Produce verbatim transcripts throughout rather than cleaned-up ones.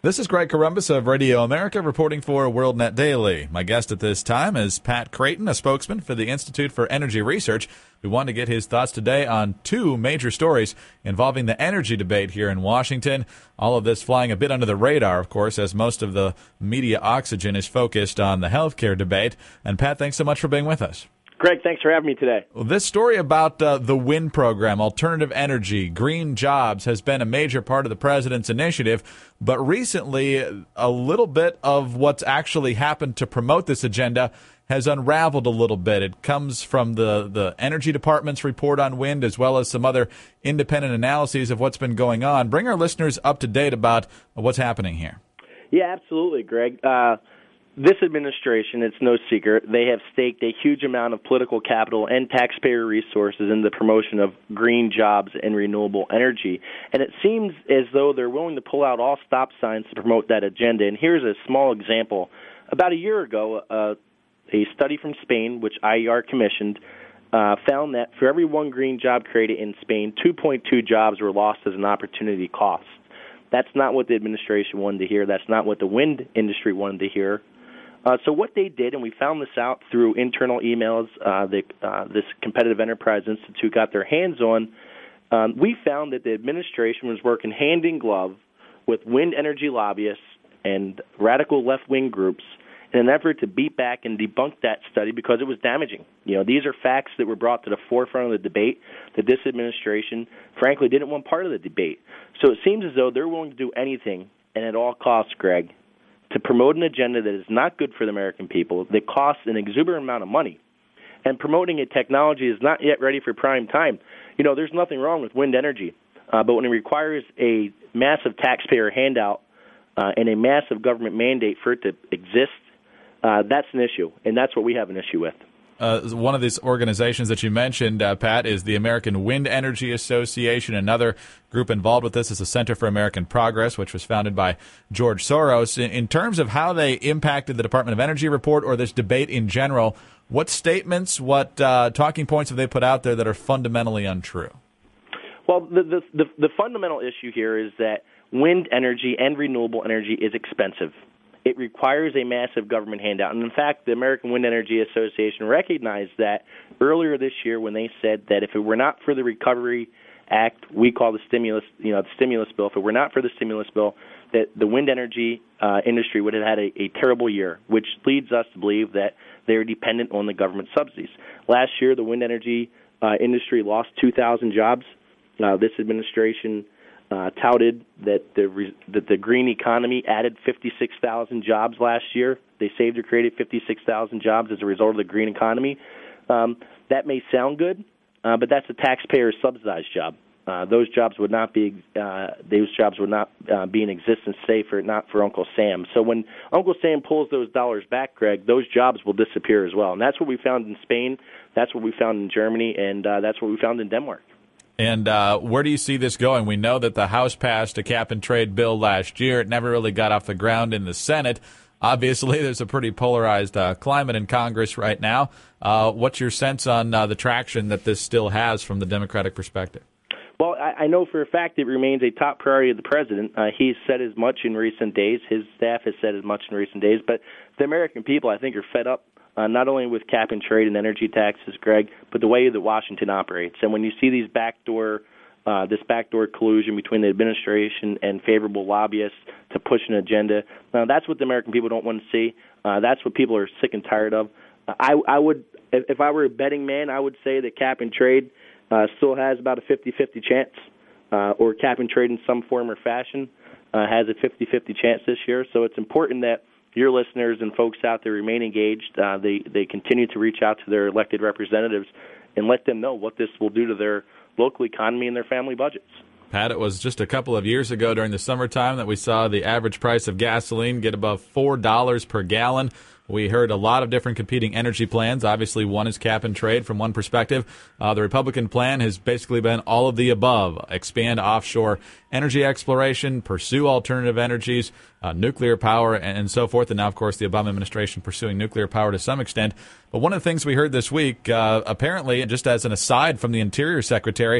This is Greg Corombos of Radio America reporting for WorldNet Daily. My guest at this time is Pat Creighton, a spokesman for the Institute for Energy Research. We want to get his thoughts today on two major stories involving the energy debate here in Washington. All of this flying a bit under the radar, of course, as most of the media oxygen is focused on the healthcare debate. And Pat, thanks so much for being with us. Greg, thanks for having me today. Well, this story about uh, the WIND program, alternative energy, green jobs, has been a major part of the president's initiative. But recently, a little bit of what's actually happened to promote this agenda has unraveled a little bit. It comes from the, the Energy Department's report on wind, as well as some other independent analyses of what's been going on. Bring our listeners up to date about what's happening here. Yeah, absolutely, Greg. Uh, this administration, it's no secret, they have staked a huge amount of political capital and taxpayer resources in the promotion of green jobs and renewable energy. And it seems as though they're willing to pull out all stop signs to promote that agenda. And here's a small example. About a year ago, uh, a study from Spain, which I E R commissioned, uh, found that for every one green job created in Spain, two point two jobs were lost as an opportunity cost. That's not what the administration wanted to hear. That's not what the wind industry wanted to hear. Uh, so what they did, and we found this out through internal emails uh, that uh, this Competitive Enterprise Institute got their hands on, um, we found that the administration was working hand in glove with wind energy lobbyists and radical left-wing groups in an effort to beat back and debunk that study because it was damaging. You know, these are facts that were brought to the forefront of the debate that this administration, frankly, didn't want part of the debate. So it seems as though they're willing to do anything, and at all costs, Greg, to promote an agenda that is not good for the American people, that costs an exuberant amount of money, and promoting a technology is not yet ready for prime time. You know, there's nothing wrong with wind energy, uh, but when it requires a massive taxpayer handout uh, and a massive government mandate for it to exist, uh, that's an issue, and that's what we have an issue with. Uh, one of these organizations that you mentioned, uh, Pat, is the American Wind Energy Association. Another group involved with this is the Center for American Progress, which was founded by George Soros. In, in terms of how they impacted the Department of Energy report or this debate in general, what statements, what uh, talking points have they put out there that are fundamentally untrue? Well, the, the, the, the fundamental issue here is that wind energy and renewable energy is expensive. It requires a massive government handout. And in fact, the American Wind Energy Association recognized that earlier this year when they said that if it were not for the Recovery Act, we call the stimulus, you know, the stimulus bill, if it were not for the stimulus bill, that the wind energy uh, industry would have had a, a terrible year, which leads us to believe that they are dependent on the government subsidies. Last year, the wind energy uh, industry lost two thousand jobs. Uh, this administration Uh, touted that the re- that the green economy added fifty-six thousand jobs last year. They saved or created fifty-six thousand jobs as a result of the green economy. Um, that may sound good, uh, but that's a taxpayer subsidized job. Uh, those jobs would not be uh, those jobs would not uh, be in existence today for not for Uncle Sam. So when Uncle Sam pulls those dollars back, Greg, those jobs will disappear as well. And that's what we found in Spain. That's what we found in Germany, and uh, that's what we found in Denmark. And uh, where do you see this going? We know that the House passed a cap-and-trade bill last year. It never really got off the ground in the Senate. Obviously, there's a pretty polarized uh, climate in Congress right now. Uh, what's your sense on uh, the traction that this still has from the Democratic perspective? Well, I, I know for a fact it remains a top priority of the president. Uh, he's said as much in recent days. His staff has said as much in recent days. But the American people, I think, are fed up Uh, not only with cap and trade and energy taxes, Greg, but the way that Washington operates. And when you see these backdoor, uh, this backdoor collusion between the administration and favorable lobbyists to push an agenda, uh, that's what the American people don't want to see. Uh, that's what people are sick and tired of. Uh, I, I would, if, if I were a betting man, I would say that cap and trade uh, still has about a fifty-fifty chance, uh, or cap and trade in some form or fashion uh, has a fifty-fifty chance this year. So it's important that your listeners and folks out there remain engaged. Uh, they, they continue to reach out to their elected representatives and let them know what this will do to their local economy and their family budgets. Pat, it was just a couple of years ago during the summertime that we saw the average price of gasoline get above four dollars per gallon. We heard a lot of different competing energy plans. Obviously, one is cap and trade from one perspective. Uh, the Republican plan has basically been all of the above: expand offshore energy exploration, pursue alternative energies, uh, nuclear power, and, and so forth. And now, of course, the Obama administration pursuing nuclear power to some extent. But one of the things we heard this week, uh, apparently, just as an aside from the Interior Secretary,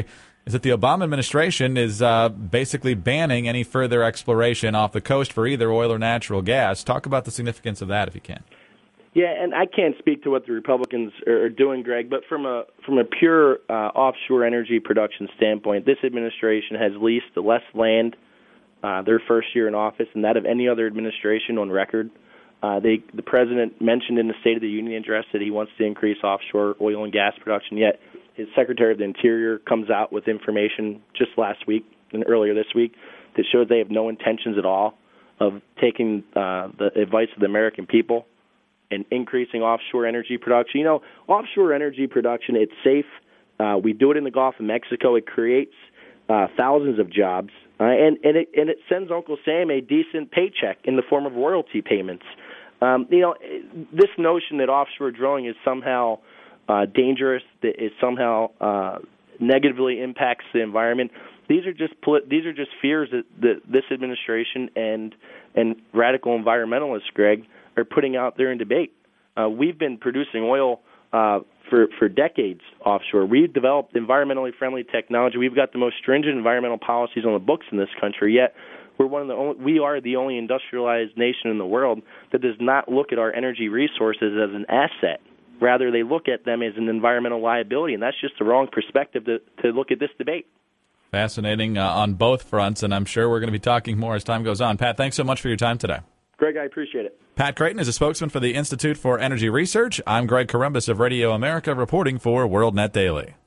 is that the Obama administration is uh, basically banning any further exploration off the coast for either oil or natural gas. Talk about the significance of that, if you can. Yeah, and I can't speak to what the Republicans are doing, Greg, but from a from a pure uh, offshore energy production standpoint, this administration has leased less land uh, their first year in office than that of any other administration on record. Uh, they, the president mentioned in the State of the Union address that he wants to increase offshore oil and gas production, yet his Secretary of the Interior comes out with information just last week and earlier this week that shows they have no intentions at all of taking uh, the advice of the American people and increasing offshore energy production. You know, offshore energy production, it's safe. Uh, we do it in the Gulf of Mexico. It creates uh, thousands of jobs, uh, and and it and it sends Uncle Sam a decent paycheck in the form of royalty payments. Um, you know, this notion that offshore drilling is somehow uh, dangerous, that it somehow uh, negatively impacts the environment. These are just polit- these are just fears that, that this administration and and radical environmentalists, Greg, are putting out there in debate. Uh, we've been producing oil uh, for for decades offshore. We've developed environmentally friendly technology. We've got the most stringent environmental policies on the books in this country. Yet we're one of the only, we are the only industrialized nation in the world that does not look at our energy resources as an asset. Rather, they look at them as an environmental liability, and that's just the wrong perspective to, to look at this debate. Fascinating uh, on both fronts, and I'm sure we're going to be talking more as time goes on. Pat, thanks so much for your time today. Greg, I appreciate it. Pat Creighton is a spokesman for the Institute for Energy Research. I'm Greg Corombos of Radio America reporting for WorldNet Daily.